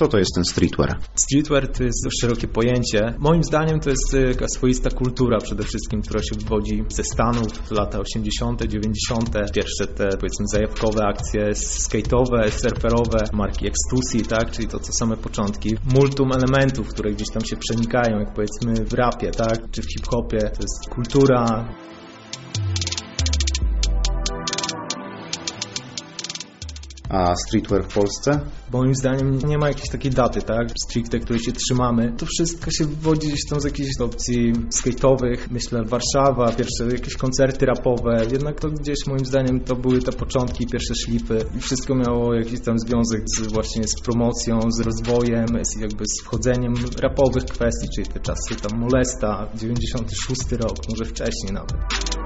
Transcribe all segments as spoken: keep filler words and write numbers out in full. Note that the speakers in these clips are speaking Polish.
Co to jest ten streetwear? Streetwear to jest dość szerokie pojęcie. Moim zdaniem to jest taka swoista kultura przede wszystkim, która się wywodzi ze Stanów, lata osiemdziesiąte, dziewięćdziesiąte. Pierwsze te, powiedzmy, zajawkowe akcje skate'owe, surferowe, marki Ecstasy, tak? Czyli to, co same początki. Multum elementów, które gdzieś tam się przenikają, jak powiedzmy w rapie, tak? Czy w hip-hopie. To jest kultura. A streetwear w Polsce? Moim zdaniem nie ma jakiejś takiej daty, tak? Stricte, której się trzymamy. To wszystko się wywodzi gdzieś tam z jakichś opcji skate'owych. Myślę, Warszawa, pierwsze jakieś koncerty rapowe. Jednak to gdzieś moim zdaniem to były te początki, pierwsze szlify. I wszystko miało jakiś tam związek z, właśnie z promocją, z rozwojem, z, jakby z wchodzeniem rapowych kwestii, czyli te czasy tam Molesta, dziewięćdziesiąty szósty rok, może wcześniej nawet.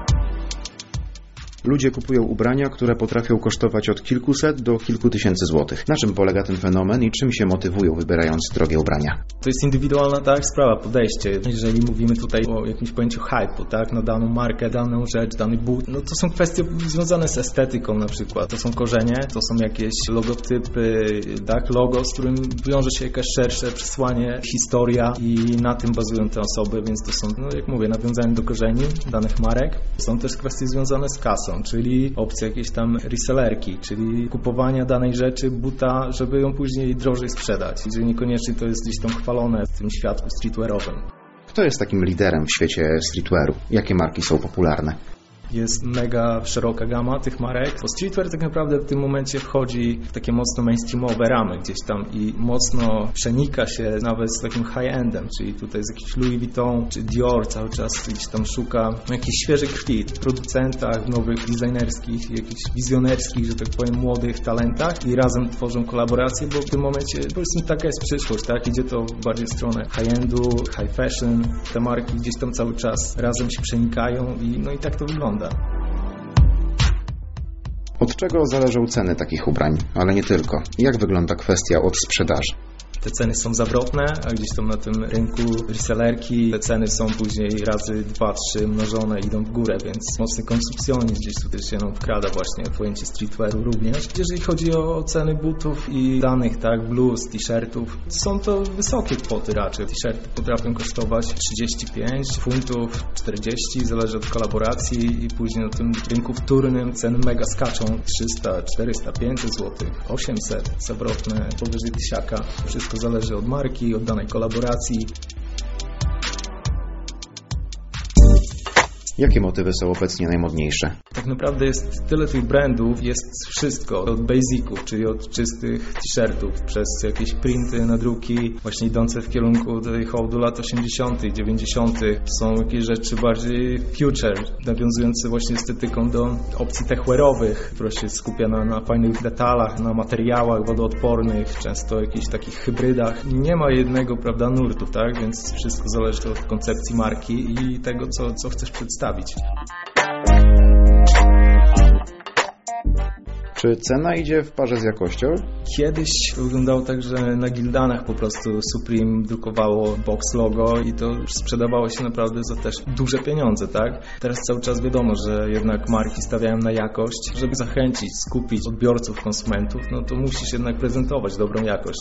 Ludzie kupują ubrania, które potrafią kosztować od kilkuset do kilku tysięcy złotych. Na czym polega ten fenomen i czym się motywują, wybierając drogie ubrania? To jest indywidualna tak sprawa, podejście. Jeżeli mówimy tutaj o jakimś pojęciu hype'u, tak, na daną markę, daną rzecz, dany but, no to są kwestie związane z estetyką na przykład. To są korzenie, to są jakieś logotypy, tak, logo, z którym wiąże się jakaś szersze przesłanie, historia i na tym bazują te osoby, więc to są, no jak mówię, nawiązanie do korzeni danych marek. Są też kwestie związane z kasą, czyli opcja jakiejś tam resellerki, czyli kupowania danej rzeczy, buta, żeby ją później drożej sprzedać. Czyli niekoniecznie to jest gdzieś tam chwalone w tym świadku streetwearowym. Kto jest takim liderem w świecie streetwearu? Jakie marki są popularne? Jest mega szeroka gama tych marek. Bo streetwear tak naprawdę w tym momencie wchodzi w takie mocno mainstreamowe ramy gdzieś tam i mocno przenika się nawet z takim high-endem, czyli tutaj jest jakiś Louis Vuitton czy Dior cały czas gdzieś tam szuka jakiejś świeżej krwi w producentach, w nowych designerskich, jakichś wizjonerskich, że tak powiem, młodych talentach i razem tworzą kolaboracje, bo w tym momencie po prostu taka jest przyszłość, tak? Idzie to bardziej w stronę high-endu, high fashion. Te marki gdzieś tam cały czas razem się przenikają i no i tak to wygląda. Od czego zależą ceny takich ubrań, ale nie tylko? Jak wygląda kwestia od sprzedaży? Te ceny są zawrotne, a gdzieś tam na tym rynku resellerki te ceny są później razy dwa, trzy mnożone, idą w górę, więc mocny konsumpcjonizm gdzieś tutaj się nam wkrada właśnie w pojęcie streetwearu również. Jeżeli chodzi o ceny butów i danych, tak, bluz, t-shirtów, są to wysokie kwoty raczej. T-shirty potrafią kosztować trzydzieści pięć funtów, czterdzieści, zależy od kolaboracji i później na tym rynku wtórnym ceny mega skaczą, trzysta, czterysta, pięćset złotych, osiemset, zawrotne, powyżej tysiaka. Wszystko zależy od marki, od danej kolaboracji. Jakie motywy są obecnie najmodniejsze? Tak naprawdę jest tyle tych brandów, jest wszystko. Od basiców, czyli od czystych t-shirtów, przez jakieś printy, nadruki, właśnie idące w kierunku tej hołdu lat osiemdziesiątych, dziewięćdziesiątych. Są jakieś rzeczy bardziej future, nawiązujące właśnie estetyką do opcji techwearowych, która się skupia na, na fajnych detalach, na materiałach wodoodpornych, często jakichś takich hybrydach. Nie ma jednego, prawda, nurtu, tak? Więc wszystko zależy od koncepcji marki i tego, co, co chcesz przedstawić. Czy cena idzie w parze z jakością? Kiedyś wyglądało tak, że na gildanach po prostu Supreme drukowało box logo i to sprzedawało się naprawdę za też duże pieniądze, tak? Teraz cały czas wiadomo, że jednak marki stawiają na jakość. Żeby zachęcić, skupić odbiorców, konsumentów, no to musisz jednak prezentować dobrą jakość.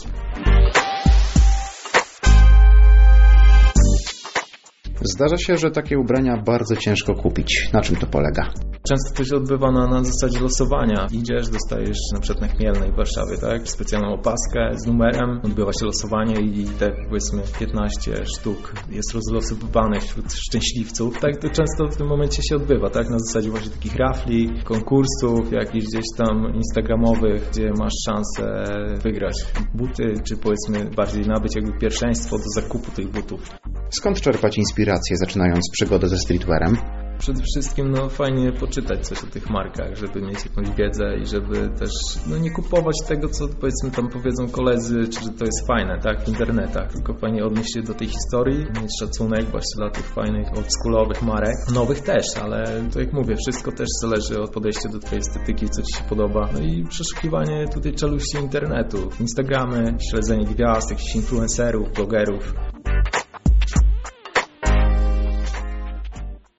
Zdarza się, że takie ubrania bardzo ciężko kupić. Na czym to polega? Często to się odbywa na, na zasadzie losowania. Idziesz, dostajesz na przykład na Chmielnej w Warszawie, tak? Specjalną opaskę z numerem, odbywa się losowanie i te powiedzmy piętnaście sztuk jest rozlosowywane wśród szczęśliwców. Tak to często w tym momencie się odbywa, tak? Na zasadzie właśnie takich rafli, konkursów, jakichś gdzieś tam instagramowych, gdzie masz szansę wygrać buty, czy powiedzmy bardziej nabyć jakby pierwszeństwo do zakupu tych butów. Skąd czerpać inspirację, zaczynając przygodę ze streetwearem? Przede wszystkim no, fajnie poczytać coś o tych markach, żeby mieć jakąś wiedzę i żeby też no, nie kupować tego, co powiedzmy tam powiedzą koledzy, czy że to jest fajne, tak, w internetach, tylko fajnie odnieść się do tej historii, mieć szacunek właśnie dla tych fajnych, oldschoolowych marek, nowych też, ale to jak mówię, wszystko też zależy od podejścia do twojej estetyki, co ci się podoba, no i przeszukiwanie tutaj czeluści internetu, Instagramy, śledzenie gwiazd, jakichś influencerów, blogerów.